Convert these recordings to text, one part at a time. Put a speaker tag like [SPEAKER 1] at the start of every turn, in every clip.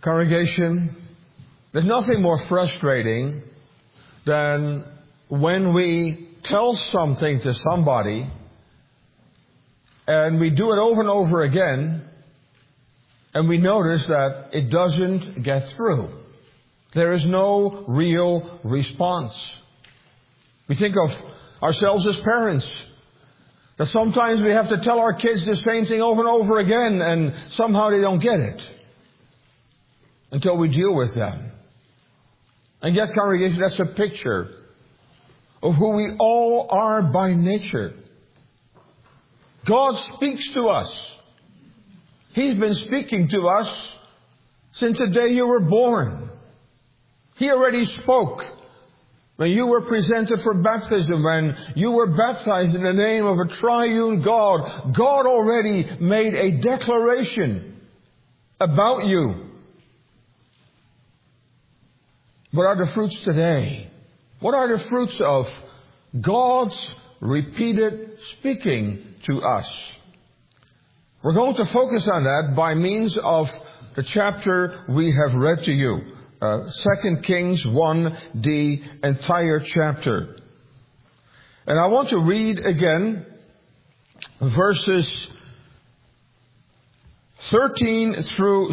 [SPEAKER 1] Congregation, there's nothing more frustrating than when we tell something to somebody and we do it over and over again and we notice that it doesn't get through. There is no real response. We think of ourselves as parents, that sometimes we have to tell our kids the same thing over and over again and somehow they don't get it until we deal with them. And yet, congregation, that's a picture of who we all are by nature. God speaks to us. He's been speaking to us since the day you were born. He already spoke when you were presented for baptism, when you were baptized in the name of a triune God. God already made a declaration about you. What are the fruits today? What are the fruits of God's repeated speaking to us? We're going to focus on that by means of the chapter we have read to you. 2 Kings 1, the entire chapter. And I want to read again verses 13 through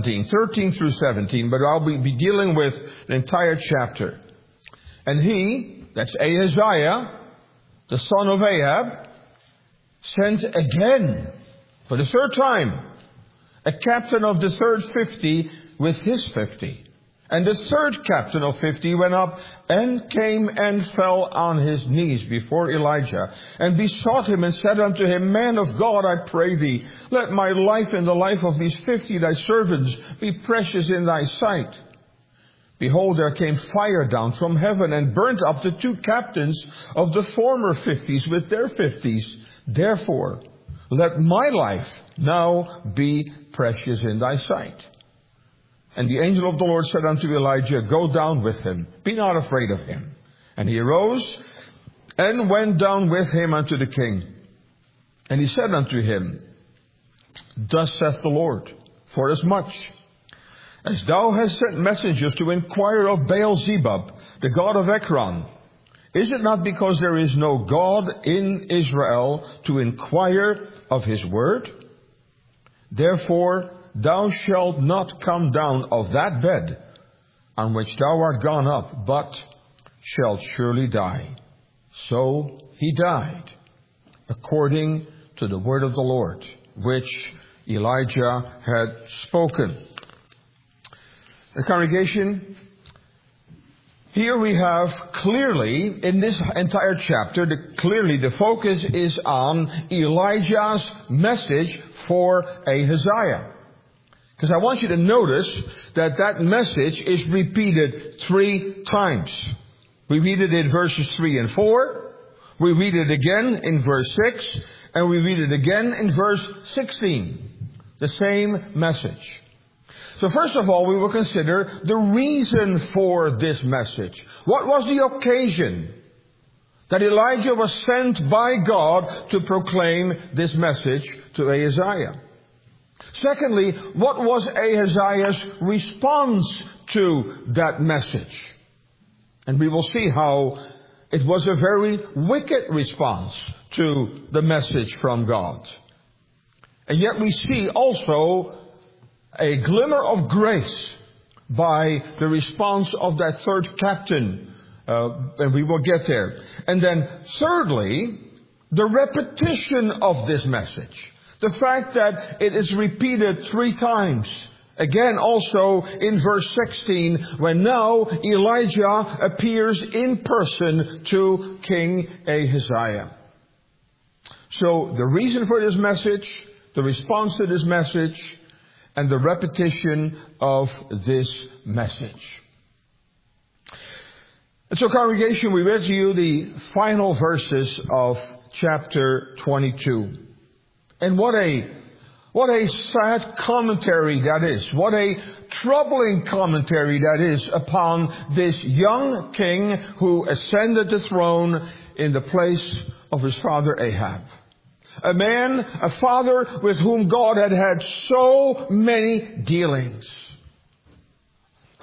[SPEAKER 1] 17, but I'll be dealing with the entire chapter. And he, that's Ahaziah, the son of Ahab, sent again, for the third time, a captain of the third 50 with his 50. And the third captain of 50 went up and came and fell on his knees before Elijah and besought him and said unto him, Man of God, I pray thee, let my life and the life of these 50 thy servants be precious in thy sight. Behold, there came fire down from heaven and burnt up the two captains of the former 50s with their 50s. Therefore, let my life now be precious in thy sight. And the angel of the Lord said unto Elijah, Go down with him, be not afraid of him. And he arose and went down with him unto the king. And he said unto him, Thus saith the Lord, Forasmuch as thou hast sent messengers to inquire of Baal-zebub, the god of Ekron, is it not because there is no God in Israel to inquire of his word? Therefore, thou shalt not come down of that bed on which thou art gone up, but shalt surely die. So he died, according to the word of the Lord, which Elijah had spoken. The congregation, here we have clearly, in this entire chapter, clearly the focus is on Elijah's message for Ahaziah. Because I want you to notice that that message is repeated 3 times. We read it in verses 3 and 4. We read it again in verse 6. And we read it again in verse 16. The same message. So first of all, we will consider the reason for this message. What was the occasion that Elijah was sent by God to proclaim this message to Ahaziah? Secondly, what was Ahaziah's response to that message? And we will see how it was a very wicked response to the message from God. And yet we see also a glimmer of grace by the response of that third captain. And we will get there. And then thirdly, the repetition of this message. The fact that it is repeated 3 times. Again, also in verse 16, when now Elijah appears in person to King Ahaziah. So the reason for this message, the response to this message, and the repetition of this message. And so, congregation, we read to you the final verses of chapter 22. And what a sad commentary that is. What a troubling commentary that is upon this young king who ascended the throne in the place of his father Ahab. A father with whom God had had so many dealings.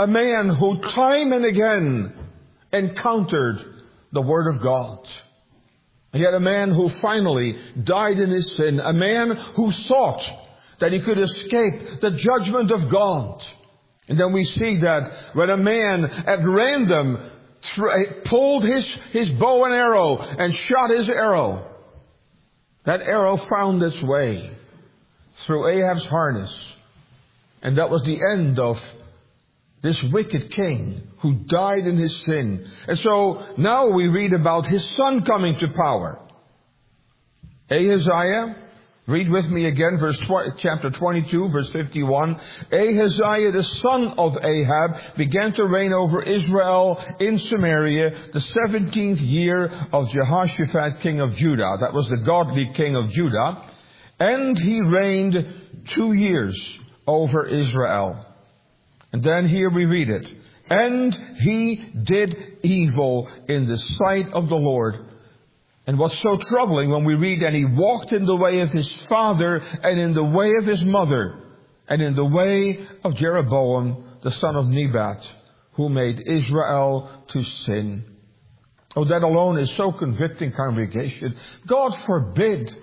[SPEAKER 1] a man who time and again encountered the Word of God. Yet a man who finally died in his sin. A man who thought that he could escape the judgment of God. And then we see that when a man at random pulled his bow and arrow and shot his arrow, that arrow found its way through Ahab's harness. And that was the end of this wicked king who died in his sin. And so now we read about his son coming to power. Ahaziah, read with me again, chapter 22, verse 51. Ahaziah, the son of Ahab, began to reign over Israel in Samaria the 17th year of Jehoshaphat, king of Judah. That was the godly king of Judah. And he reigned 2 years over Israel. And then here we read it. And he did evil in the sight of the Lord. And what's so troubling when we read, and he walked in the way of his father and in the way of his mother and in the way of Jeroboam, the son of Nebat, who made Israel to sin. Oh, that alone is so convicting, congregation. God forbid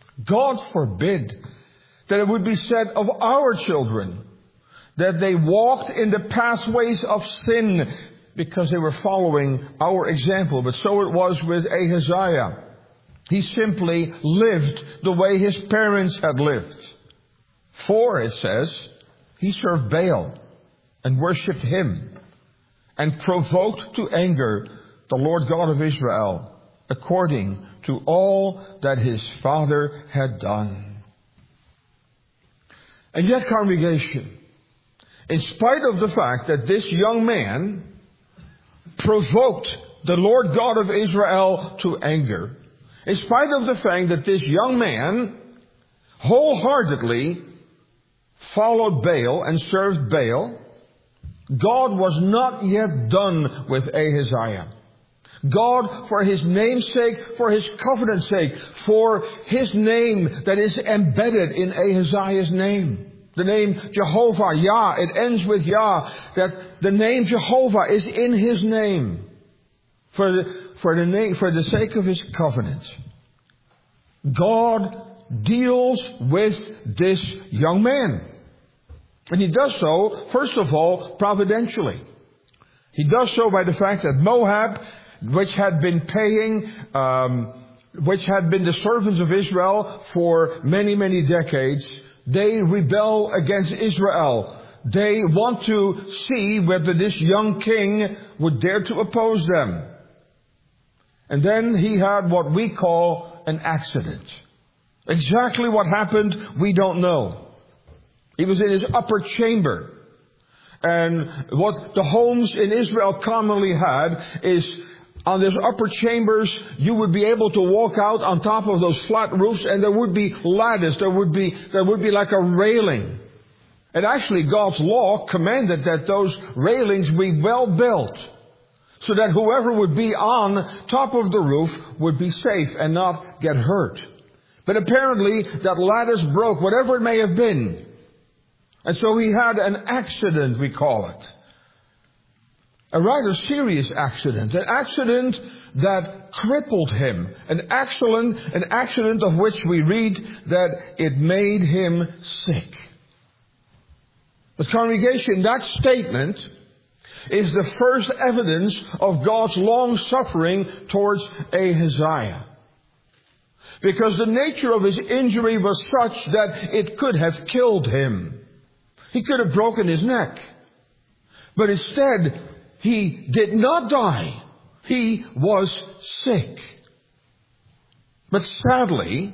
[SPEAKER 1] that it would be said of our children that they walked in the pathways of sin because they were following our example. But so it was with Ahaziah. He simply lived the way his parents had lived. For, it says, he served Baal and worshipped him and provoked to anger the Lord God of Israel according to all that his father had done. And yet, congregation, in spite of the fact that this young man provoked the Lord God of Israel to anger, in spite of the fact that this young man wholeheartedly followed Baal and served Baal, God was not yet done with Ahaziah. God, for his name's sake, for his covenant's sake, for his name that is embedded in Ahaziah's name. The name Jehovah, Yah, it ends with Yah, that the name Jehovah is in his name. For the sake of his covenant. God deals with this young man. And he does so, first of all, providentially. He does so by the fact that Moab, which had been the servants of Israel for many, many decades, they rebel against Israel. They want to see whether this young king would dare to oppose them. And then he had what we call an accident. Exactly what happened, we don't know. He was in his upper chamber. And what the homes in Israel commonly had is, on those upper chambers, you would be able to walk out on top of those flat roofs, and there would be lattice. There would be like a railing. And actually, God's law commanded that those railings be well built, so that whoever would be on top of the roof would be safe and not get hurt. But apparently, that lattice broke, whatever it may have been. And so he had an accident, we call it. A rather serious accident. An accident that crippled him. An accident of which we read that it made him sick. But congregation, that statement is the first evidence of God's long suffering towards Ahaziah. Because the nature of his injury was such that it could have killed him. He could have broken his neck. But instead, he did not die. He was sick. But sadly,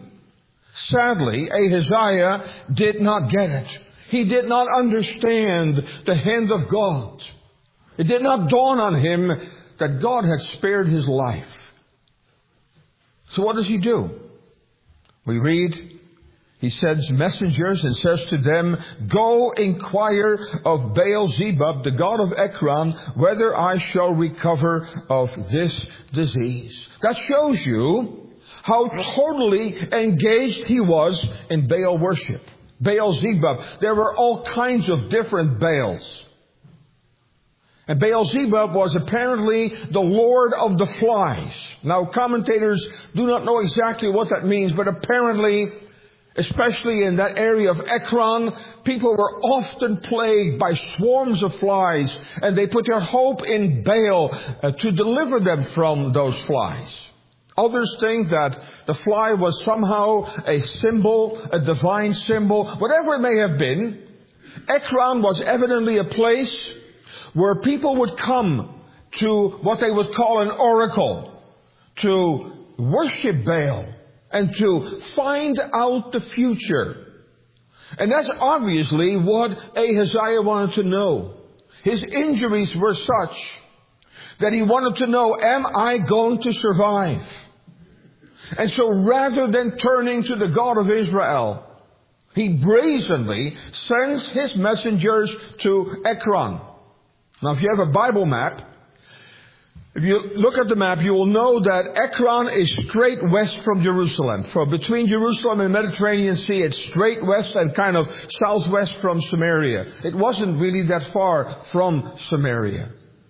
[SPEAKER 1] Ahaziah did not get it. He did not understand the hand of God. It did not dawn on him that God had spared his life. So what does he do? We read, he sends messengers and says to them, "Go inquire of Baal-zebub, the god of Ekron, whether I shall recover of this disease." That shows you how totally engaged he was in Baal worship. Baal-zebub. There were all kinds of different Baals. And Baal-zebub was apparently the lord of the flies. Now, commentators do not know exactly what that means, but apparently, especially in that area of Ekron, people were often plagued by swarms of flies, and they put their hope in Baal to deliver them from those flies. Others think that the fly was somehow a symbol, a divine symbol. Whatever it may have been, Ekron was evidently a place where people would come to what they would call an oracle, to worship Baal and to find out the future. And that's obviously what Ahaziah wanted to know. His injuries were such that he wanted to know, am I going to survive? And so rather than turning to the God of Israel, he brazenly sends his messengers to Ekron. Now, if you have a Bible map, if you look at the map, you will know that Ekron is straight west from Jerusalem. From between Jerusalem and the Mediterranean Sea, it's straight west and kind of southwest from Samaria. It wasn't really that far from Samaria.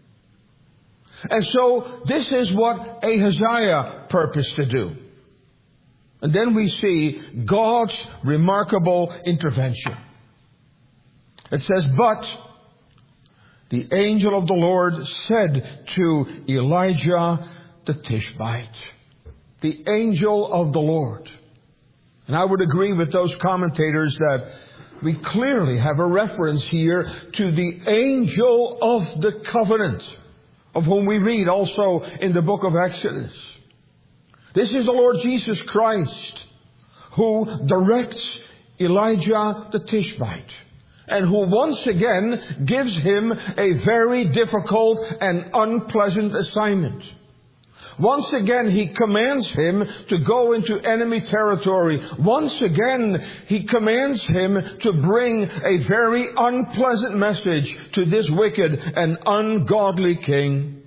[SPEAKER 1] And so, this is what Ahaziah purposed to do. And then we see God's remarkable intervention. It says, but the angel of the Lord said to Elijah the Tishbite. The angel of the Lord. And I would agree with those commentators that we clearly have a reference here to the angel of the covenant, of whom we read also in the book of Exodus. This is the Lord Jesus Christ who directs Elijah the Tishbite, and who once again gives him a very difficult and unpleasant assignment. Once again, he commands him to go into enemy territory. Once again, he commands him to bring a very unpleasant message to this wicked and ungodly king.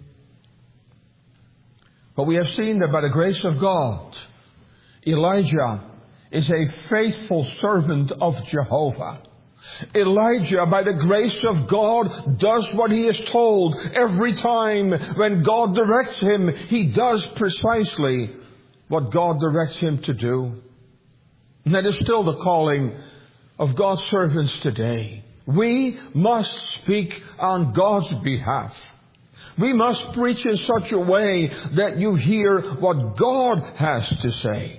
[SPEAKER 1] But we have seen that by the grace of God, Elijah is a faithful servant of Jehovah. Elijah, by the grace of God, does what he is told. Every time when God directs him, he does precisely what God directs him to do. And that is still the calling of God's servants today. We must speak on God's behalf. We must preach in such a way that you hear what God has to say.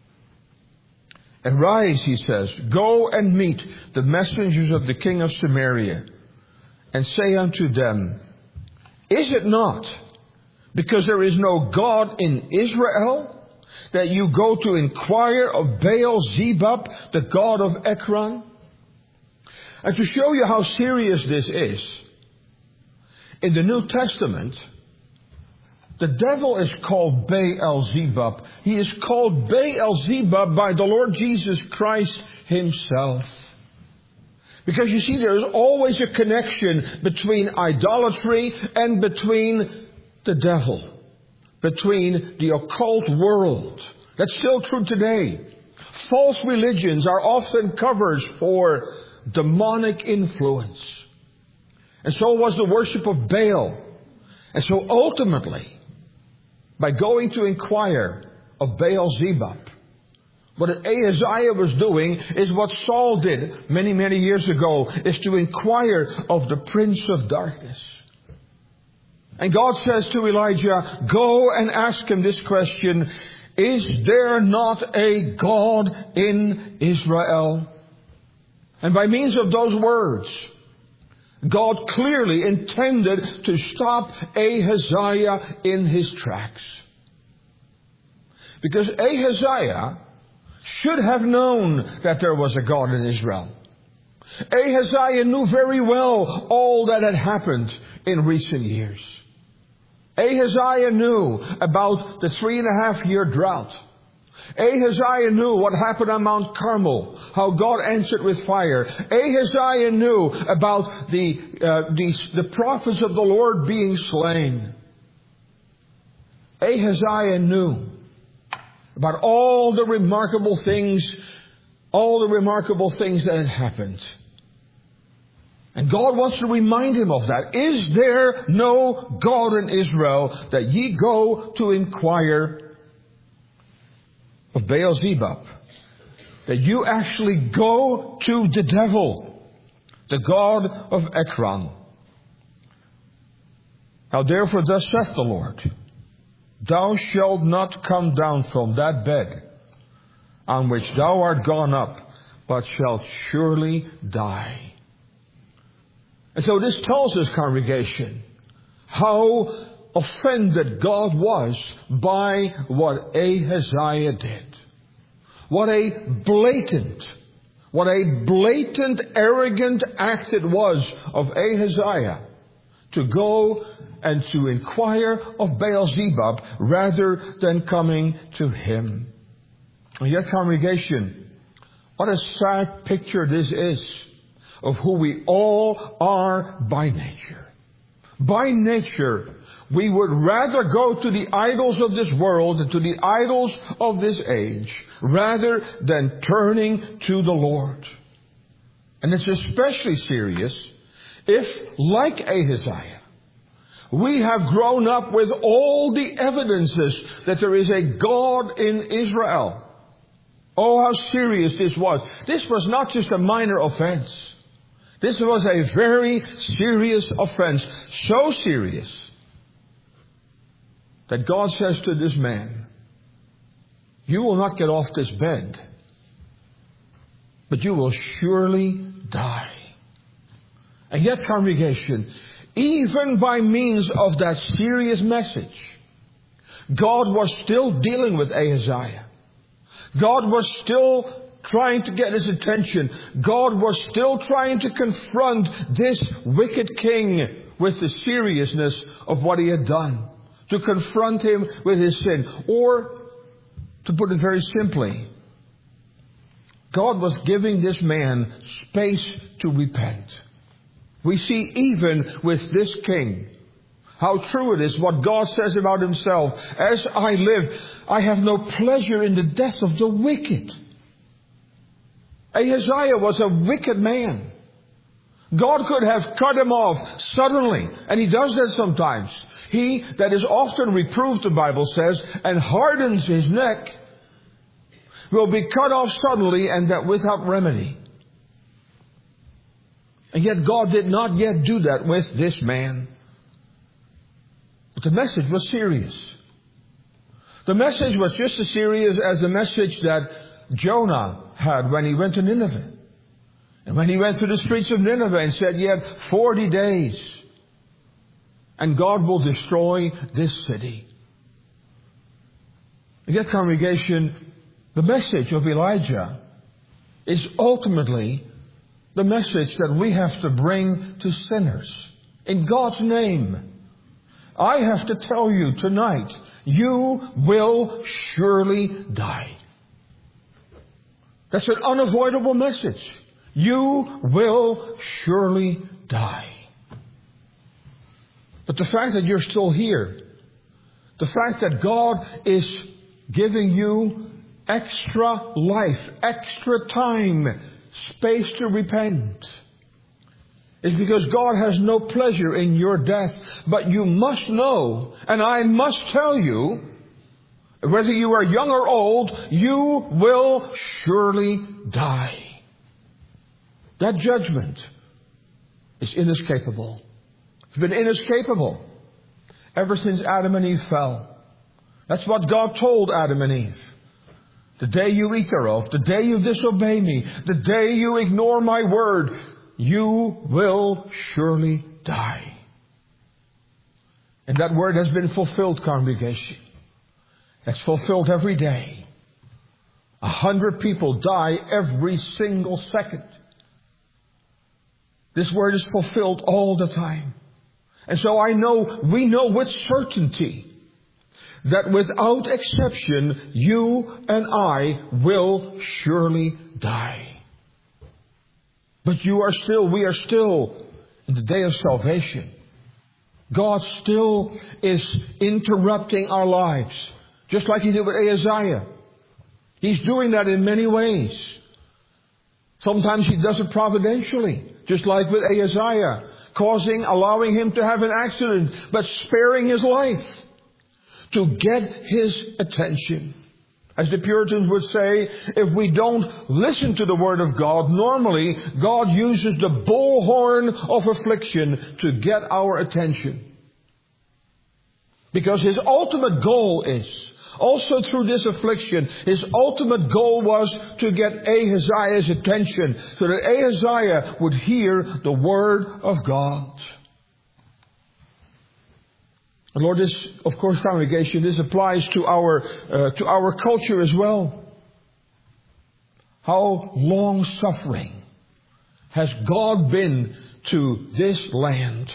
[SPEAKER 1] Arise, he says, go and meet the messengers of the king of Samaria, and say unto them, is it not because there is no God in Israel that you go to inquire of Baal-zebub, the god of Ekron? And to show you how serious this is, in the New Testament, the devil is called Baal-zebub. He is called Baal-zebub by the Lord Jesus Christ himself. Because you see, there is always a connection between idolatry and between the devil. Between the occult world. That's still true today. False religions are often covers for demonic influence. And so was the worship of Baal. And so ultimately, by going to inquire of Baal-zebub, what Ahaziah was doing is what Saul did many, many years ago, is to inquire of the prince of darkness. And God says to Elijah, go and ask him this question, is there not a God in Israel? And by means of those words, God clearly intended to stop Ahaziah in his tracks. Because Ahaziah should have known that there was a God in Israel. Ahaziah knew very well all that had happened in recent years. Ahaziah knew about the 3.5-year drought. Ahaziah knew what happened on Mount Carmel, how God answered with fire. Ahaziah knew about the prophets of the Lord being slain. Ahaziah knew about all the remarkable things that had happened. And God wants to remind him of that. Is there no God in Israel that ye go to inquire of Baal-zebub? That you actually go to the devil, the god of Ekron. Now therefore thus saith the Lord, thou shalt not come down from that bed on which thou art gone up, but shalt surely die. And so this tells us, congregation, how offended God was by what Ahaziah did. What a blatant, arrogant act it was of Ahaziah to go and to inquire of Baal-zebub rather than coming to him. And yet, congregation, what a sad picture this is of who we all are by nature. By nature, we would rather go to the idols of this world and to the idols of this age rather than turning to the Lord. And it's especially serious if, like Ahaziah, we have grown up with all the evidences that there is a God in Israel. Oh, how serious this was. This was not just a minor offense. This was a very serious offense. So serious that God says to this man, you will not get off this bed, but you will surely die. And yet, congregation, even by means of that serious message, God was still dealing with Ahaziah. God was still trying to get his attention. God was still trying to confront this wicked king with the seriousness of what he had done. To confront him with his sin. Or, to put it very simply, God was giving this man space to repent. We see even with this king how true it is what God says about himself. As I live, I have no pleasure in the death of the wicked. Ahaziah was a wicked man. God could have cut him off suddenly, and he does that sometimes. He that is often reproved, the Bible says, and hardens his neck, will be cut off suddenly and that without remedy. And yet God did not yet do that with this man. But the message was serious. The message was just as serious as the message that Jonah had when he went to Nineveh. And when he went through the streets of Nineveh and said, yet 40 days, and God will destroy this city. And yet, congregation, the message of Elijah is ultimately the message that we have to bring to sinners. In God's name, I have to tell you tonight, you will surely die. That's an unavoidable message. You will surely die. But the fact that you're still here, the fact that God is giving you extra life, extra time, space to repent, is because God has no pleasure in your death. But you must know, and I must tell you, whether you are young or old, you will surely die. That judgment is inescapable. It's been inescapable ever since Adam and Eve fell. That's what God told Adam and Eve. The day you eat thereof, the day you disobey me, the day you ignore my word, you will surely die. And that word has been fulfilled, congregation. It's fulfilled every day. 100 people die every single second. This word is fulfilled all the time. And so we know with certainty that without exception, you and I will surely die. But we are still in the day of salvation. God still is interrupting our lives, just like He did with Ahaziah. He's doing that in many ways. Sometimes He does it providentially Just like with Ahaziah, allowing him to have an accident, but sparing his life to get his attention. As the Puritans would say, if we don't listen to the Word of God, normally God uses the bullhorn of affliction to get our attention. Because His ultimate goal is, also through this affliction, His ultimate goal was to get Ahaziah's attention, so that Ahaziah would hear the Word of God. And Lord, this, of course, congregation, this applies to our culture as well. How long-suffering has God been to this land?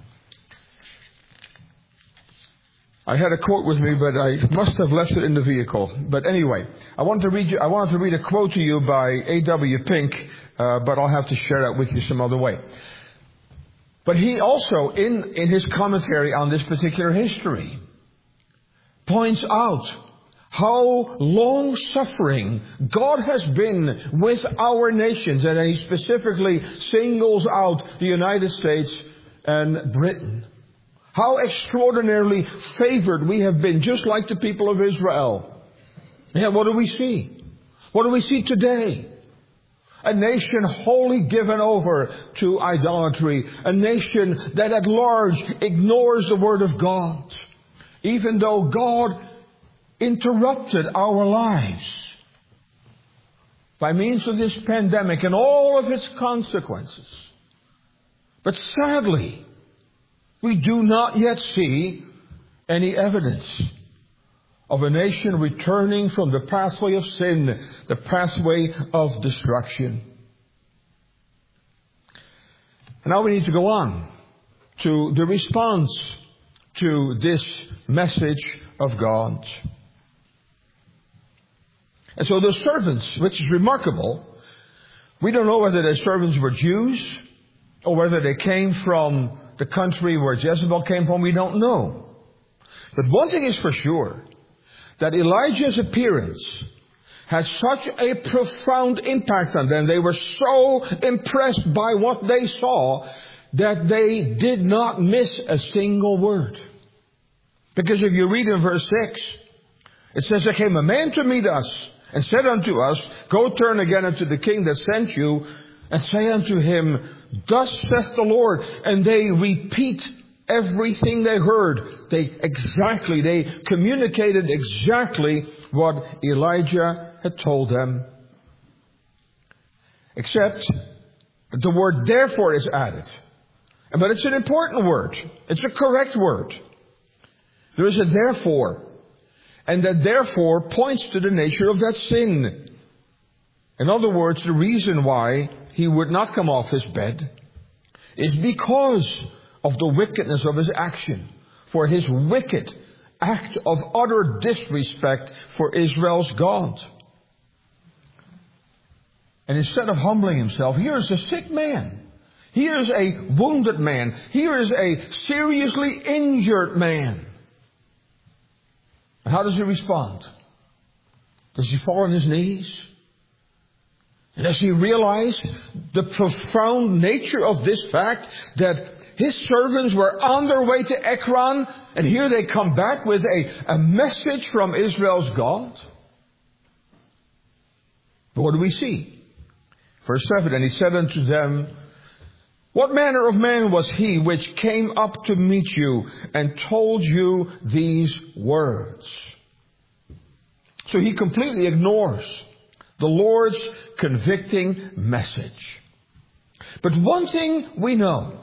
[SPEAKER 1] I had a quote with me, but I must have left it in the vehicle. But anyway, I wanted to read a quote to you by A.W. Pink, but I'll have to share that with you some other way. But he also, in his commentary on this particular history, points out how long-suffering God has been with our nations. And he specifically singles out the United States and Britain. How extraordinarily favored we have been, just like the people of Israel. Yeah, what do we see? What do we see today? A nation wholly given over to idolatry. A nation that at large ignores the Word of God. Even though God interrupted our lives by means of this pandemic and all of its consequences. But sadly, we do not yet see any evidence of a nation returning from the pathway of sin, the pathway of destruction. And now we need to go on to the response to this message of God. And so the servants, which is remarkable, we don't know whether the servants were Jews or whether they came from the country where Jezebel came from. We don't know. But one thing is for sure, that Elijah's appearance had such a profound impact on them. They were so impressed by what they saw that they did not miss a single word. Because if you read in verse 6, it says, "There came a man to meet us and said unto us, Go turn again unto the king that sent you, and say unto him, Thus saith the Lord." And they repeat everything they heard. They communicated exactly what Elijah had told them. Except the word therefore is added. But it's an important word. It's a correct word. There is a therefore. And that therefore points to the nature of that sin. In other words, the reason why he would not come off his bed is because of the wickedness of his action. For his wicked act of utter disrespect for Israel's God. And instead of humbling himself, here is a sick man. Here is a wounded man. Here is a seriously injured man. And how does he respond? Does he fall on his knees? And does he realize the profound nature of this fact that his servants were on their way to Ekron, and here they come back with a message from Israel's God? But what do we see? Verse 7, "And he said unto them, What manner of man was he which came up to meet you and told you these words?" So he completely ignores the Lord's convicting message. But one thing we know,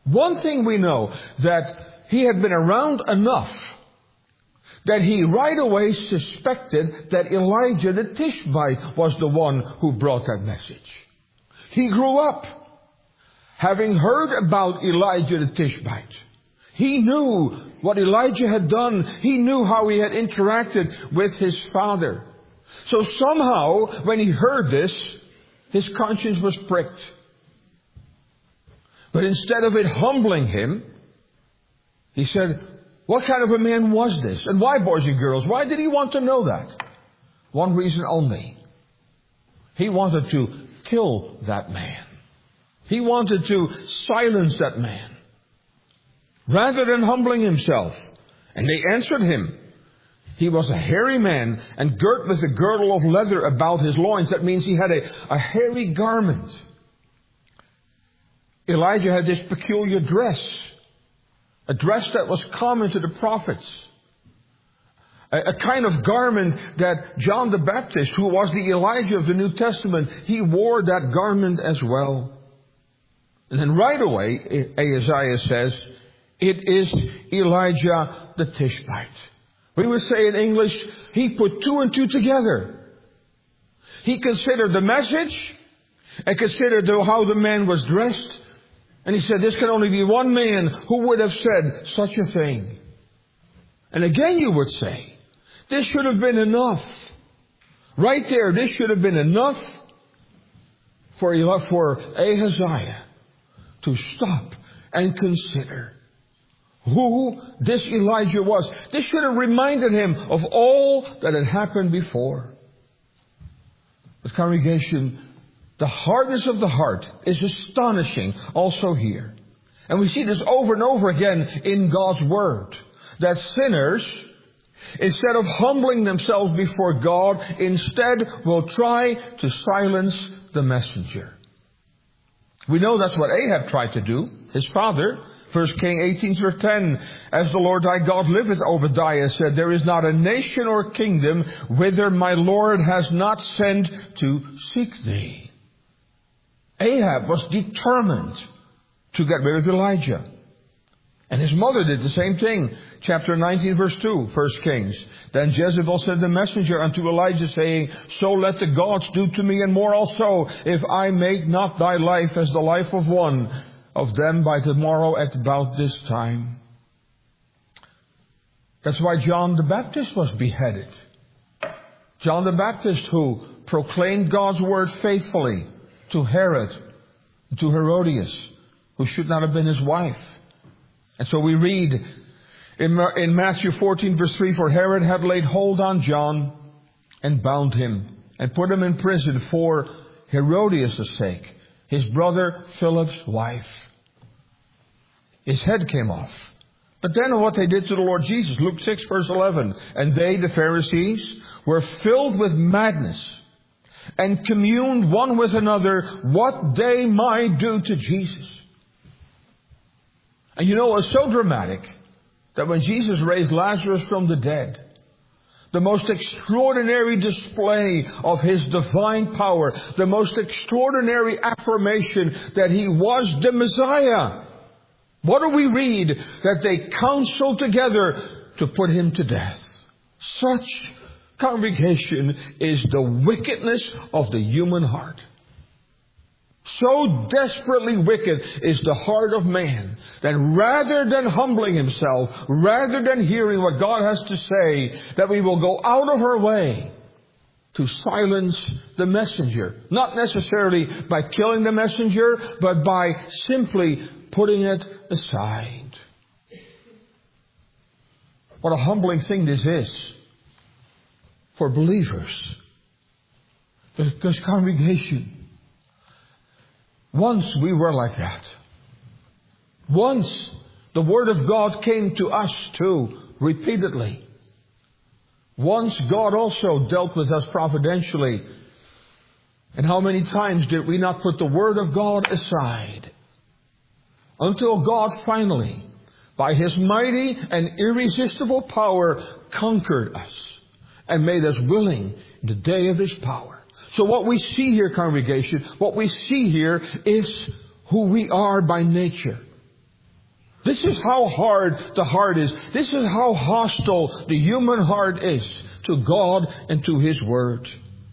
[SPEAKER 1] that he had been around enough that he right away suspected that Elijah the Tishbite was the one who brought that message. He grew up having heard about Elijah the Tishbite. He knew what Elijah had done. He knew how he had interacted with his father. So somehow, when he heard this, his conscience was pricked. But instead of it humbling him, he said, "What kind of a man was this? And why, boys and girls? Why did he want to know that?" One reason only. He wanted to kill that man. He wanted to silence that man rather than humbling himself. And they answered him. He was a hairy man and girt with a girdle of leather about his loins. That means he had a hairy garment. Elijah had this peculiar dress, a dress that was common to the prophets. A kind of garment that John the Baptist, who was the Elijah of the New Testament, he wore that garment as well. And then right away, Isaiah says, it is Elijah the Tishbite. We would say in English, he put two and two together. He considered the message and considered how the man was dressed. And he said, this can only be one man who would have said such a thing. And again you would say, this should have been enough. Right there, this should have been enough for Ahaziah to stop and consider who this Elijah was. This should have reminded him of all that had happened before. The congregation, the hardness of the heart is astonishing also here. And we see this over and over again in God's Word. That sinners, instead of humbling themselves before God, instead will try to silence the messenger. We know that's what Ahab tried to do. His father, 1 Kings 18 verse 10, as the Lord thy God liveth, Obadiah said, there is not a nation or kingdom whither my Lord has not sent to seek thee. Ahab was determined to get rid of Elijah. And his mother did the same thing. Chapter 19 verse 2, 1 Kings. Then Jezebel sent the messenger unto Elijah, saying, so let the gods do to me and more also, if I make not thy life as the life of one of them by tomorrow at about this time. That's why John the Baptist was beheaded. John the Baptist, who proclaimed God's word faithfully to Herod, to Herodias, who should not have been his wife. And so we read in Matthew 14 verse 3, for Herod had laid hold on John and bound him and put him in prison for Herodias' sake, his brother Philip's wife. His head came off. But then what they did to the Lord Jesus, Luke 6 verse 11, and they, the Pharisees, were filled with madness and communed one with another what they might do to Jesus. And you know, it was so dramatic that when Jesus raised Lazarus from the dead, the most extraordinary display of His divine power, the most extraordinary affirmation that He was the Messiah. What do we read? That they counseled together to put Him to death. Such, congregation, is the wickedness of the human heart. So desperately wicked is the heart of man that rather than humbling himself, rather than hearing what God has to say, that we will go out of our way to silence the messenger. Not necessarily by killing the messenger, but by simply putting it aside. What a humbling thing this is for believers. Because congregation, once we were like that. Once the Word of God came to us too, repeatedly. Once God also dealt with us providentially. And how many times did we not put the Word of God aside? Until God finally, by His mighty and irresistible power, conquered us and made us willing in the day of His power. So what we see here, congregation, what we see here is who we are by nature. This is how hard the heart is. This is how hostile the human heart is to God and to His Word.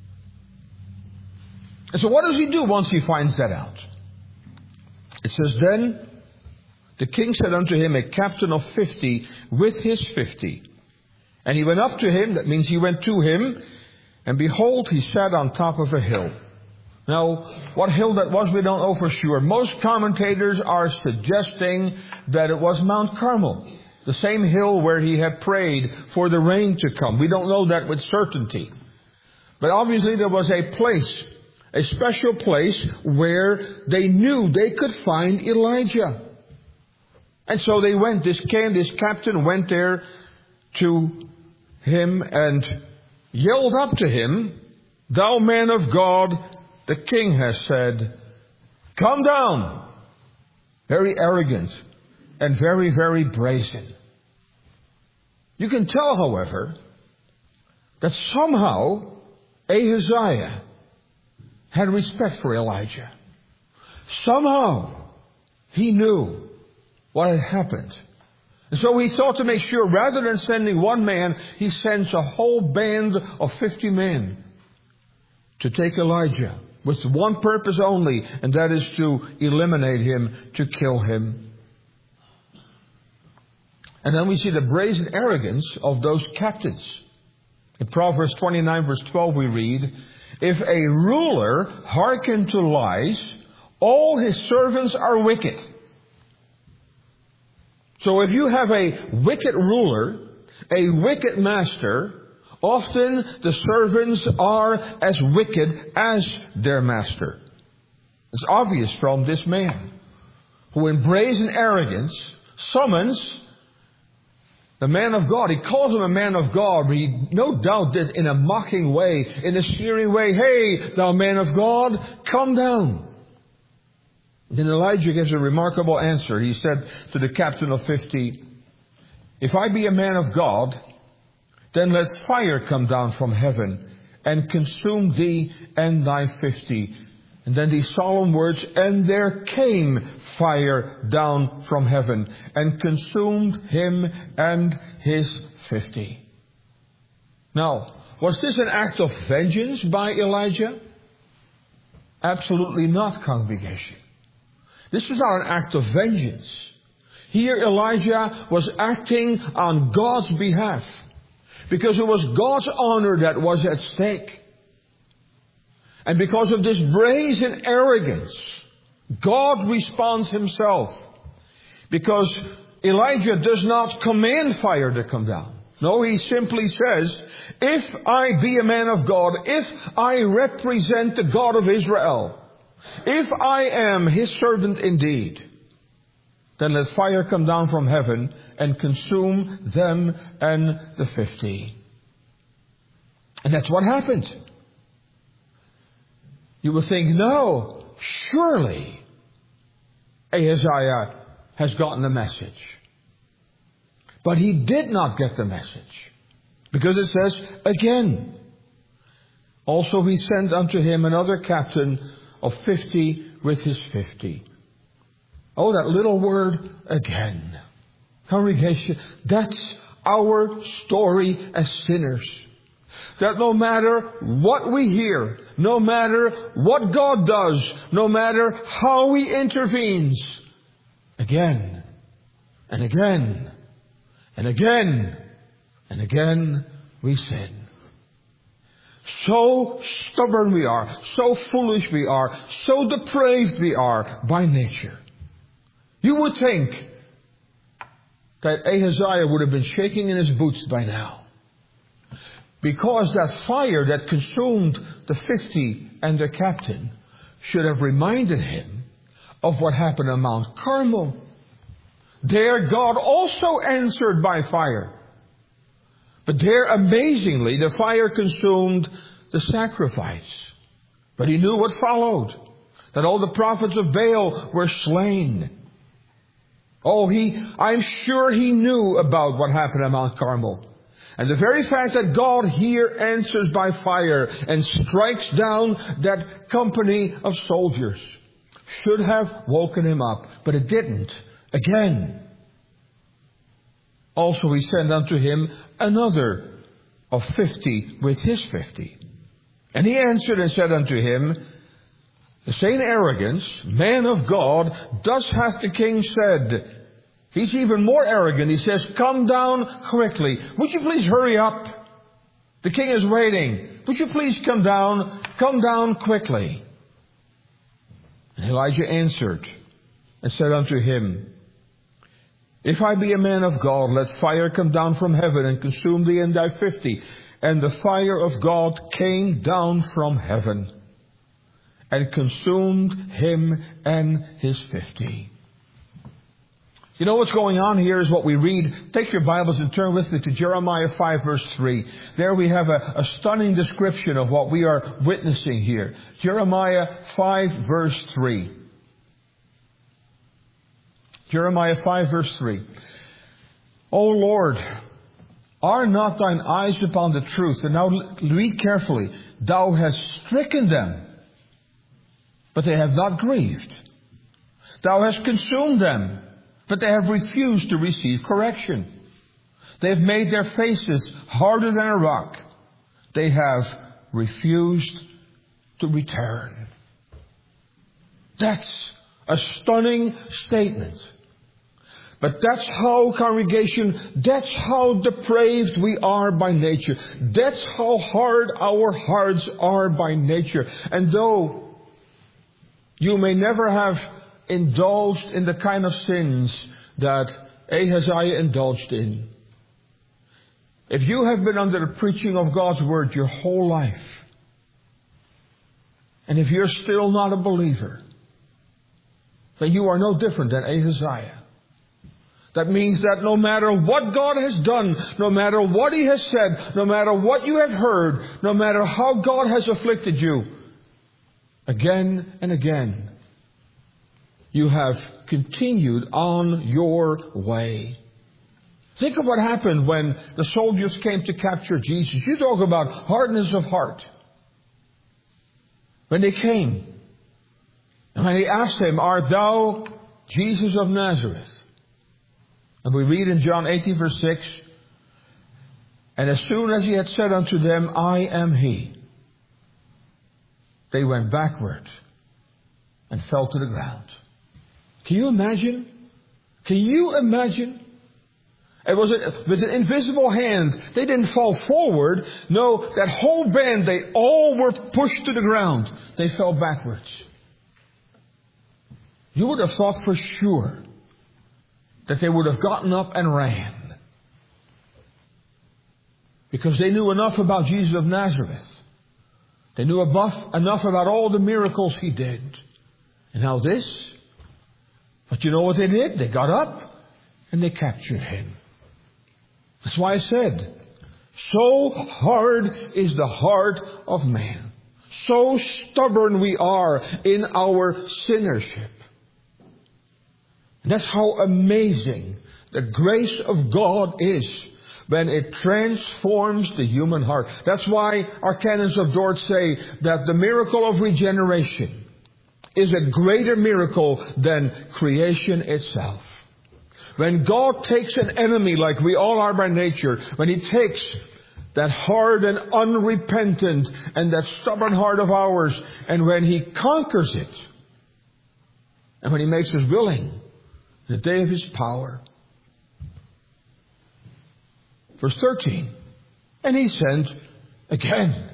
[SPEAKER 1] And so what does he do once he finds that out? It says, then the king said unto him, a captain of 50 with his 50. And he went up to him, that means he went to him, and behold, he sat on top of a hill. Now, what hill that was, we don't know for sure. Most commentators are suggesting that it was Mount Carmel, the same hill where he had prayed for the rain to come. We don't know that with certainty. But obviously there was a place a special place where they knew they could find Elijah. And so they went. This captain went there to him and yelled up to him, "Thou man of God, the king has said, come down." Very arrogant and very, very brazen. You can tell, however, that somehow Ahaziah had respect for Elijah. Somehow he knew what had happened. And so he thought to make sure, rather than sending one man, he sends a whole band of 50 men to take Elijah with one purpose only, and that is to eliminate him, to kill him. And then we see the brazen arrogance of those captains. In Proverbs 29 verse 12 we read, "If a ruler hearken to lies, all his servants are wicked." So if you have a wicked ruler, a wicked master, often the servants are as wicked as their master. It's obvious from this man, who in brazen arrogance summons the man of God. He calls him a man of God, but he no doubt did in a mocking way, in a sneering way. "Hey, thou man of God, come down." Then Elijah gives a remarkable answer. He said to the captain of 50, "If I be a man of God, then let fire come down from heaven and consume thee and thy 50. And then these solemn words, "And there came fire down from heaven and consumed him and his 50. Now, was this an act of vengeance by Elijah? Absolutely not, congregation. This was not an act of vengeance. Here Elijah was acting on God's behalf, because it was God's honor that was at stake. And because of this brazen arrogance, God responds himself. Because Elijah does not command fire to come down. No, he simply says, "If I be a man of God, if I represent the God of Israel, if I am his servant indeed, then let fire come down from heaven and consume them and the 50. And that's what happened. You will think, no, surely Ahaziah has gotten the message. But he did not get the message. Because it says, again, also he sent unto him another captain of 50 with his 50. Oh, that little word, again. Congregation, that's our story as sinners. That no matter what we hear, no matter what God does, no matter how He intervenes, again and again and again and again we sin. So stubborn we are, so foolish we are, so depraved we are by nature. You would think that Ahaziah would have been shaking in his boots by now. Because that fire that consumed the 50 and the captain should have reminded him of what happened on Mount Carmel. There God also answered by fire. But there, amazingly, the fire consumed the sacrifice. But he knew what followed. That all the prophets of Baal were slain. Oh, I'm sure he knew about what happened at Mount Carmel. And the very fact that God here answers by fire and strikes down that company of soldiers should have woken him up. But it didn't. Again. Also he sent unto him another of 50 with his 50. And he answered and said unto him, the same arrogance, man of God, thus hath the king said. He's even more arrogant. He says, come down quickly. Would you please hurry up? The king is waiting. Would you please come down quickly? And Elijah answered and said unto him, if I be a man of God, let fire come down from heaven and consume thee and thy 50. And the fire of God came down from heaven and consumed him and his 50. You know what's going on here is what we read. Take your Bibles and turn with me to Jeremiah 5 verse 3. There we have a stunning description of what we are witnessing here. Jeremiah 5 verse 3. Jeremiah 5 verse 3. O Lord, are not thine eyes upon the truth? And now read carefully. Thou hast stricken them, but they have not grieved. Thou hast consumed them, but they have refused to receive correction. They have made their faces harder than a rock. They have refused to return. That's a stunning statement. But that's how, congregation, that's how depraved we are by nature. That's how hard our hearts are by nature. And though you may never have indulged in the kind of sins that Ahaziah indulged in, if you have been under the preaching of God's Word your whole life, and if you're still not a believer, then you are no different than Ahaziah. That means that no matter what God has done, no matter what He has said, no matter what you have heard, no matter how God has afflicted you, again and again, you have continued on your way. Think of what happened when the soldiers came to capture Jesus. You talk about hardness of heart. When they came, and when they asked him, Art thou Jesus of Nazareth? And we read in John 18 verse 6, and as soon as he had said unto them, I am he, they went backward and fell to the ground. Can you imagine? Can you imagine? It was with an invisible hand. They didn't fall forward. No, that whole band, they all were pushed to the ground. They fell backwards. You would have thought for sure that they would have gotten up and ran. Because they knew enough about Jesus of Nazareth. They knew enough about all the miracles He did. And now this. But you know what they did? They got up and they captured Him. That's why I said, so hard is the heart of man. So stubborn we are in our sinnership. And that's how amazing the grace of God is when it transforms the human heart. That's why our canons of Dort say that the miracle of regeneration is a greater miracle than creation itself. When God takes an enemy like we all are by nature, when He takes that hard and unrepentant and that stubborn heart of ours, and when He conquers it, and when He makes us willing, the day of His power. Verse 13. And He sent again.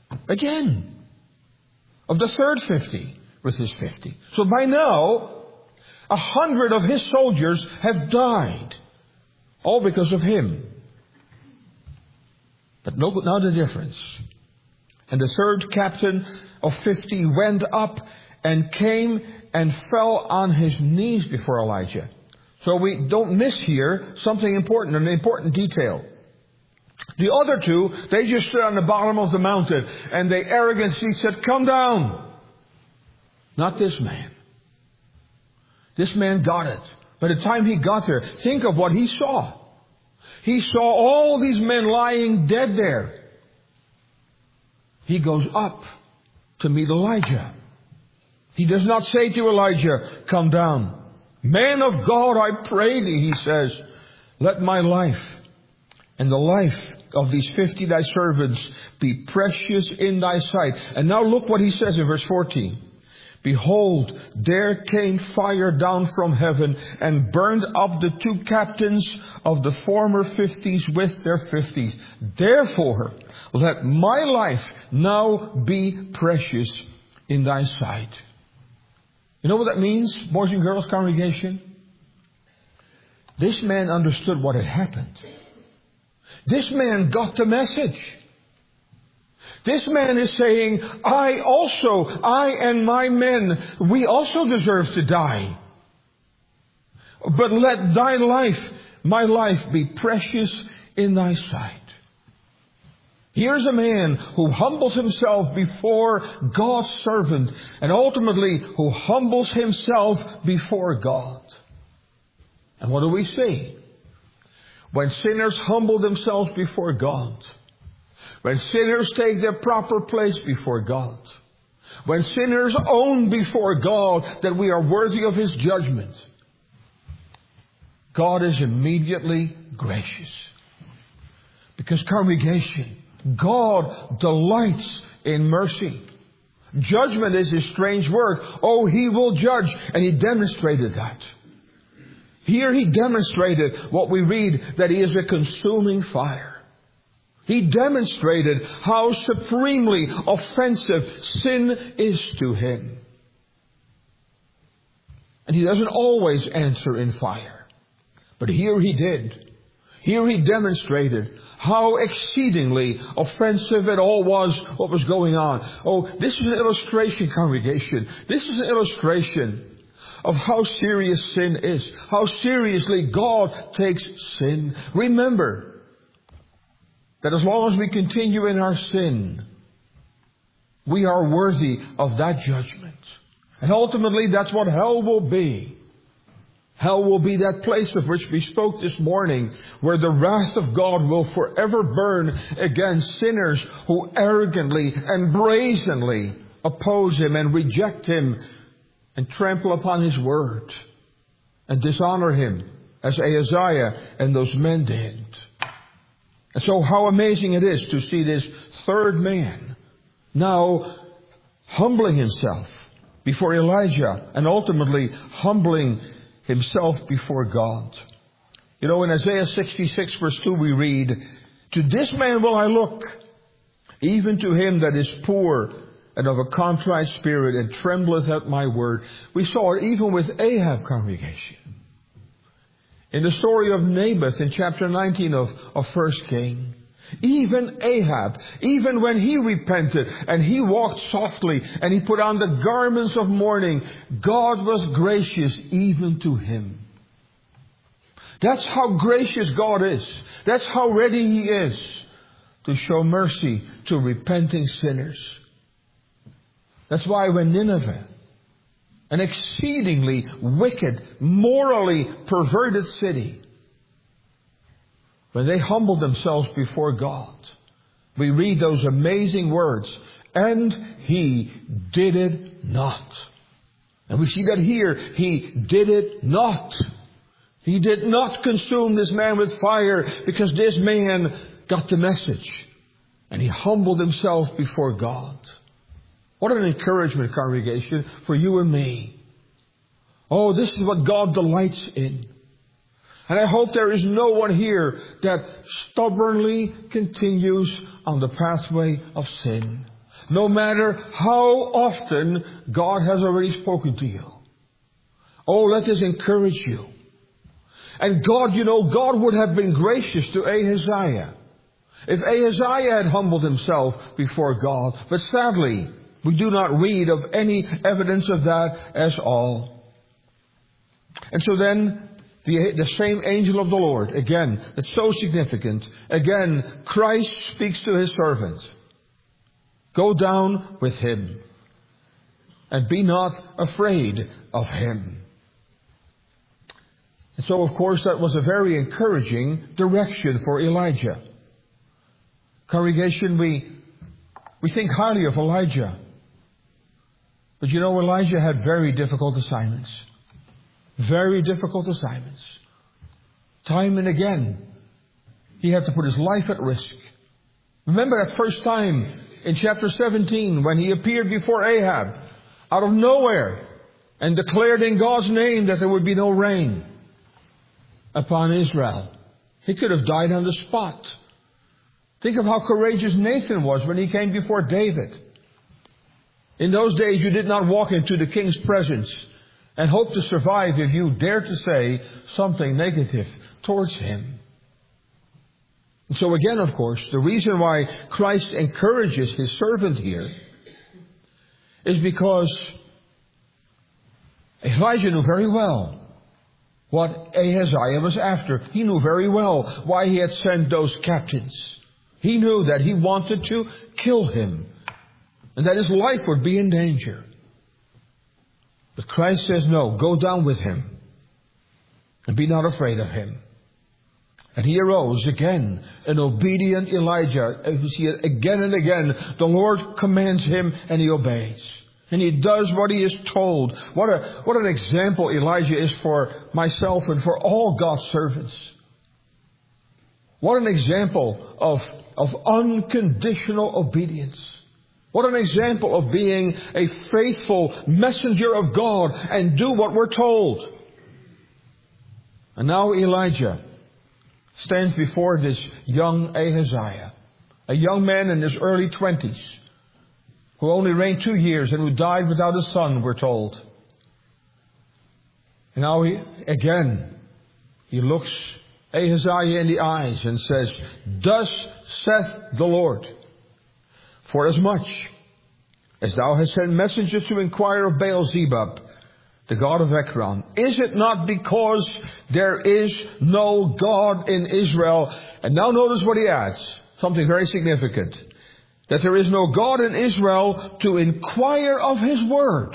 [SPEAKER 1] Of the third 50 with His 50. So by now, 100 of His soldiers have died. All because of Him. But look now the difference. And the third captain of 50 went up and came and fell on his knees before Elijah. So we don't miss here something important, an important detail. The other two, they just stood on the bottom of the mountain and they arrogantly said, come down. Not this man. This man got it. By the time he got there, think of what he saw. He saw all these men lying dead there. He goes up to meet Elijah. He does not say to Elijah, come down. Man of God, I pray thee, he says, let my life and the life of these 50 thy servants be precious in thy sight. And now look what he says in verse 14. Behold, there came fire down from heaven and burned up the two captains of the former 50s with their 50s. Therefore, let my life now be precious in thy sight. You know what that means, boys and girls congregation? This man understood what had happened. This man got the message. This man is saying, I and my men, we also deserve to die. But let thy life, my life, be precious in thy sight. Here's a man who humbles himself before God's servant, and ultimately who humbles himself before God. And what do we see? When sinners humble themselves before God, when sinners take their proper place before God, when sinners own before God that we are worthy of His judgment, God is immediately gracious. Because, congregation, God delights in mercy. Judgment is His strange work. Oh, He will judge. And He demonstrated that. Here He demonstrated what we read, that He is a consuming fire. He demonstrated how supremely offensive sin is to Him. And He doesn't always answer in fire. But here He did. Here He demonstrated how exceedingly offensive it all was, what was going on. Oh, this is an illustration, congregation. This is an illustration of how serious sin is. How seriously God takes sin. Remember that as long as we continue in our sin, we are worthy of that judgment. And ultimately, that's what hell will be. Hell will be that place of which we spoke this morning, where the wrath of God will forever burn against sinners who arrogantly and brazenly oppose Him and reject Him and trample upon His word and dishonor Him, as Ahaziah and those men did. And so how amazing it is to see this third man now humbling himself before Elijah and ultimately humbling himself before God. You know, in Isaiah 66 verse 2 we read, "To this man will I look, even to him that is poor and of a contrite spirit, and trembleth at my word." We saw it even with Ahab, congregation. In the story of Naboth in chapter 19 of 1 King. Even Ahab, even when he repented and he walked softly and he put on the garments of mourning, God was gracious even to him. That's how gracious God is. That's how ready He is to show mercy to repenting sinners. That's why when Nineveh, an exceedingly wicked, morally perverted city, when they humbled themselves before God, we read those amazing words, "And He did it not." And we see that here, He did it not. He did not consume this man with fire, because this man got the message. And he humbled himself before God. What an encouragement, congregation, for you and me. Oh, this is what God delights in. And I hope there is no one here that stubbornly continues on the pathway of sin. No matter how often God has already spoken to you. Oh, let this encourage you. And God, you know, God would have been gracious to Ahaziah if Ahaziah had humbled himself before God. But sadly, we do not read of any evidence of that at all. And so then, the same angel of the Lord, again, it's so significant. Again, Christ speaks to His servant. Go down with him and be not afraid of him. And so, of course, that was a very encouraging direction for Elijah. Congregation, we think highly of Elijah. But you know, Elijah had very difficult assignments. Very difficult assignments. Time and again, he had to put his life at risk. Remember that first time in chapter 17 when he appeared before Ahab out of nowhere and declared in God's name that there would be no rain upon Israel. He could have died on the spot. Think of how courageous Nathan was when he came before David. In those days, you did not walk into the king's presence and hope to survive if you dared to say something negative towards him. And so again, of course, the reason why Christ encourages His servant here is because Elijah knew very well what Ahaziah was after. He knew very well why he had sent those captains. He knew that he wanted to kill him and that his life would be in danger. But Christ says, no, go down with him and be not afraid of him. And he arose again, an obedient Elijah. You see it again and again. The Lord commands him and he obeys. And he does what he is told. What an example Elijah is for myself and for all God's servants. What an example of unconditional obedience. What an example of being a faithful messenger of God and do what we're told. And now Elijah stands before this young Ahaziah, a young man in his early 20s, who only reigned 2 years and who died without a son, we're told. And now he looks Ahaziah in the eyes and says, thus saith the Lord, forasmuch as thou hast sent messengers to inquire of Baal-zebub, the god of Ekron, is it not because there is no God in Israel? And now notice what he adds, something very significant. That there is no God in Israel to inquire of His word.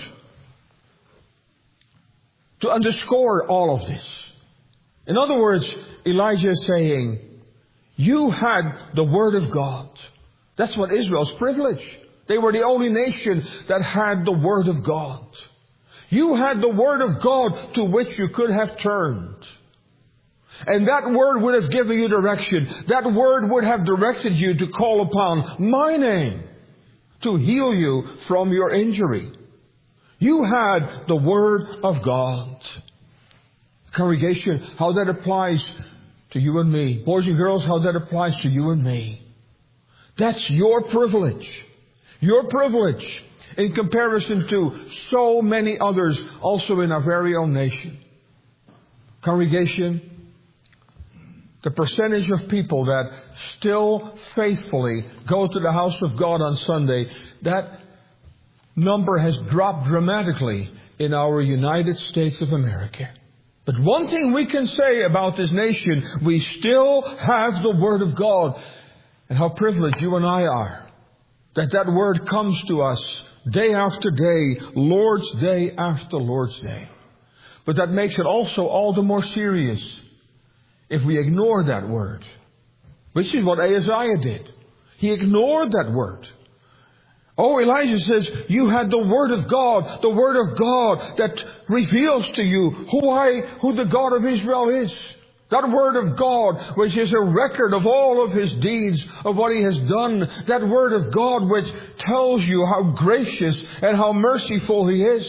[SPEAKER 1] To underscore all of this. In other words, Elijah is saying, you had the word of God. That's what Israel's privilege. They were the only nation that had the word of God. You had the word of God to which you could have turned. And that word would have given you direction. That word would have directed you to call upon my name to heal you from your injury. You had the word of God. Congregation, how that applies to you and me. Boys and girls, how that applies to you and me. That's your privilege. Your privilege in comparison to so many others also in our very own nation. Congregation, the percentage of people that still faithfully go to the house of God on Sunday, that number has dropped dramatically in our United States of America. But one thing we can say about this nation, we still have the Word of God. And how privileged you and I are that Word comes to us day after day, Lord's Day after Lord's Day. But that makes it also all the more serious if we ignore that word, which is what Ahaziah did. He ignored that word. Oh, Elijah says, you had the word of God that reveals to you who the God of Israel is. That word of God, which is a record of all of His deeds, of what He has done. That word of God, which tells you how gracious and how merciful He is.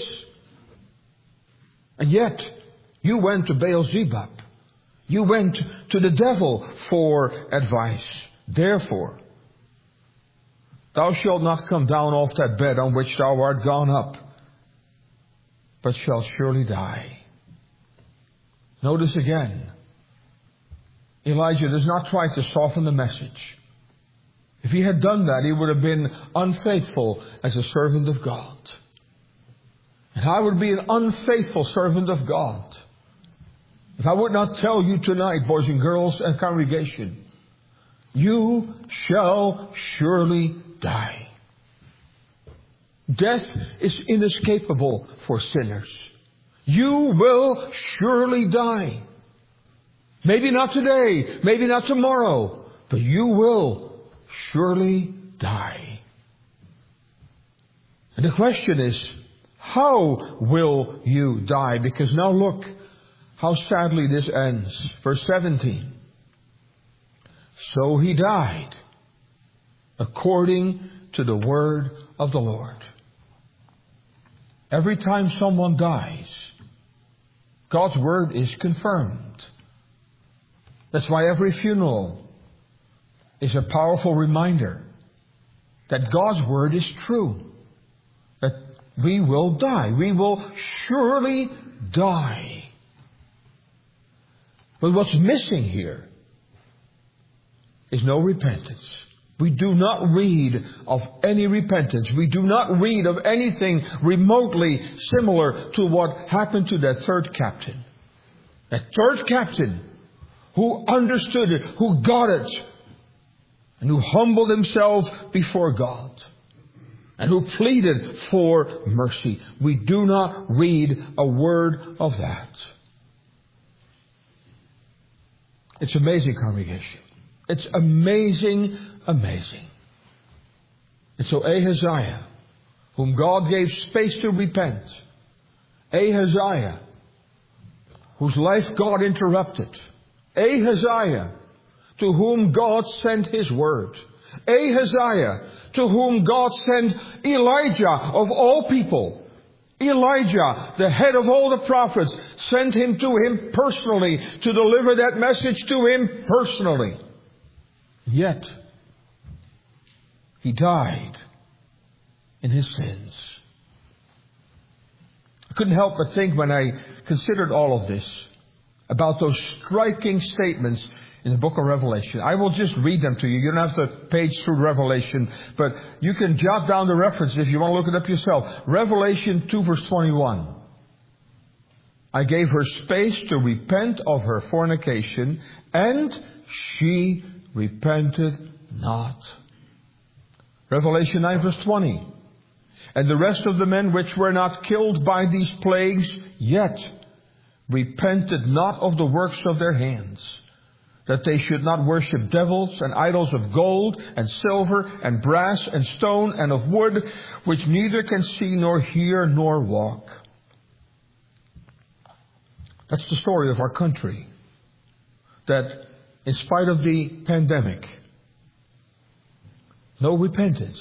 [SPEAKER 1] And yet, you went to Baal-zebub. You went to the devil for advice. Therefore, thou shalt not come down off that bed on which thou art gone up, but shalt surely die. Notice again, Elijah does not try to soften the message. If he had done that, he would have been unfaithful as a servant of God. And I would be an unfaithful servant of God if I would not tell you tonight, boys and girls and congregation, you shall surely die. Death is inescapable for sinners. You will surely die. Maybe not today, maybe not tomorrow, but you will surely die. And the question is, how will you die? Because now look how sadly this ends. Verse 17. So he died according to the word of the Lord. Every time someone dies, God's word is confirmed. That's why every funeral is a powerful reminder that God's word is true. That we will die. We will surely die. But what's missing here is no repentance. We do not read of any repentance. We do not read of anything remotely similar to what happened to that third captain. That third captain who understood it, who got it, and who humbled himself before God, and who pleaded for mercy. We do not read a word of that. It's amazing, congregation. It's amazing, amazing. And so Ahaziah, whom God gave space to repent, Ahaziah, whose life God interrupted, Ahaziah, to whom God sent His word, Ahaziah, to whom God sent Elijah of all people. Elijah, the head of all the prophets, sent him to him personally to deliver that message to him personally. Yet, he died in his sins. I couldn't help but think when I considered all of this about those striking statements in the book of Revelation. I will just read them to you. You don't have to page through Revelation, but you can jot down the references if you want to look it up yourself. Revelation 2 verse 21. I gave her space to repent of her fornication, and she repented not. Revelation 9 verse 20. And the rest of the men which were not killed by these plagues yet repented not of the works of their hands, that they should not worship devils and idols of gold and silver and brass and stone and of wood, which neither can see nor hear nor walk. That's the story of our country. That in spite of the pandemic, no repentance.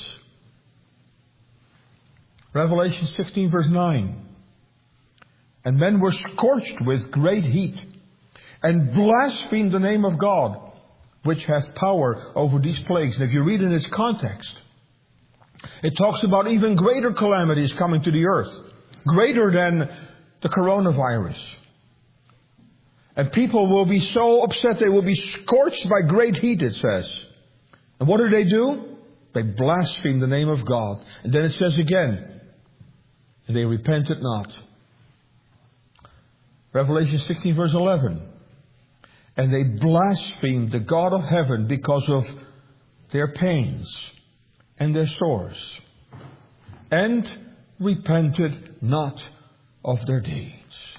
[SPEAKER 1] Revelation 16 verse 9. And men were scorched with great heat, and blasphemed the name of God, which has power over these plagues. And if you read in its context, it talks about even greater calamities coming to the earth, greater than the coronavirus. And people will be so upset, they will be scorched by great heat, it says. And what do? They blaspheme the name of God. And then it says again, and they repented not. Revelation 16 verse 11. And they blasphemed the God of heaven because of their pains and their sores, and repented not of their deeds.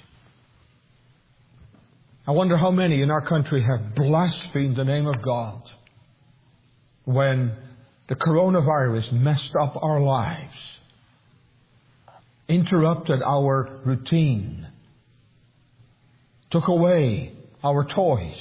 [SPEAKER 1] I wonder how many in our country have blasphemed the name of God when the coronavirus messed up our lives, interrupted our routine, took away our toys,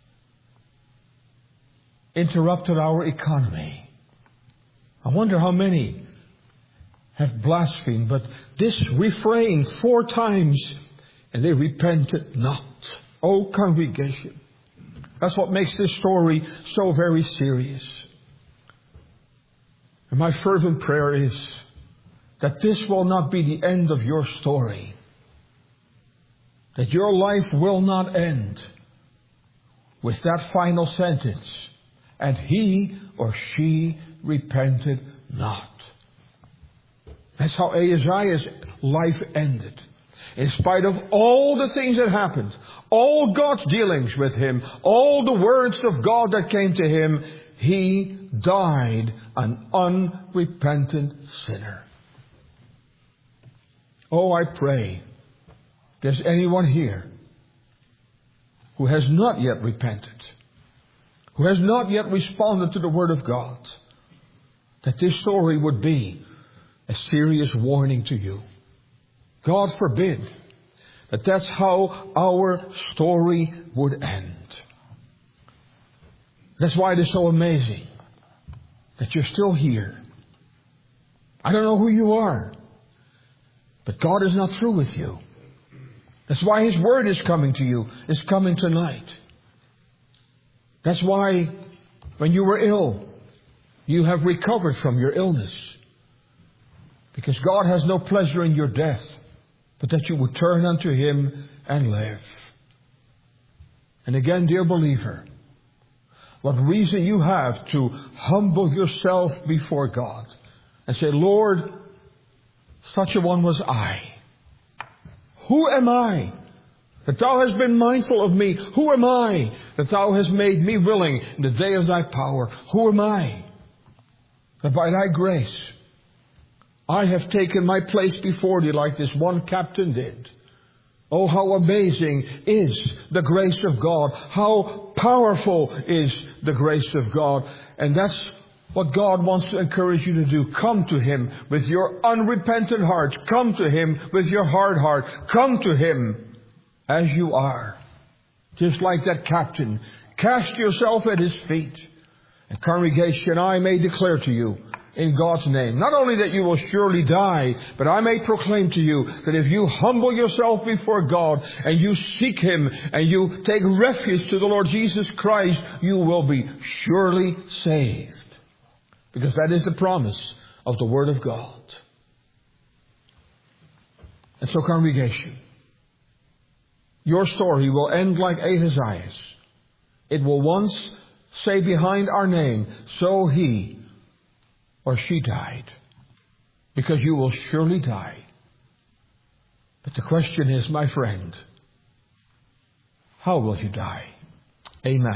[SPEAKER 1] interrupted our economy. I wonder how many have blasphemed, but this refrain 4 times, and they repented not. Oh, congregation, that's what makes this story so very serious. And my fervent prayer is that this will not be the end of your story. That your life will not end with that final sentence, and he or she repented not. That's how Ahaziah's life ended. In spite of all the things that happened, all God's dealings with him, all the words of God that came to him, he died an unrepentant sinner. Oh, I pray there's anyone here who has not yet repented, who has not yet responded to the Word of God, that this story would be a serious warning to you. God forbid that that's how our story would end. That's why it is so amazing that you're still here. I don't know who you are, but God is not through with you. That's why His Word is coming to you, is coming tonight. That's why when you were ill, you have recovered from your illness. Because God has no pleasure in your death, but that you would turn unto Him and live. And again, dear believer, what reason you have to humble yourself before God and say, Lord, such a one was I. Who am I that thou hast been mindful of me? Who am I that thou hast made me willing in the day of thy power? Who am I that by thy grace I have taken my place before thee like this one captain did? Oh, how amazing is the grace of God. How powerful is the grace of God. And that's what God wants to encourage you to do. Come to Him with your unrepentant heart. Come to Him with your hard heart. Come to Him as you are. Just like that captain. Cast yourself at His feet. And congregation, I may declare to you, in God's name, not only that you will surely die, but I may proclaim to you that if you humble yourself before God and you seek Him and you take refuge to the Lord Jesus Christ, you will be surely saved. Because that is the promise of the Word of God. And so, congregation, your story will end like Ahaziah's. It will once say behind our name, so he or she died, because you will surely die. But the question is, my friend, how will you die? Amen.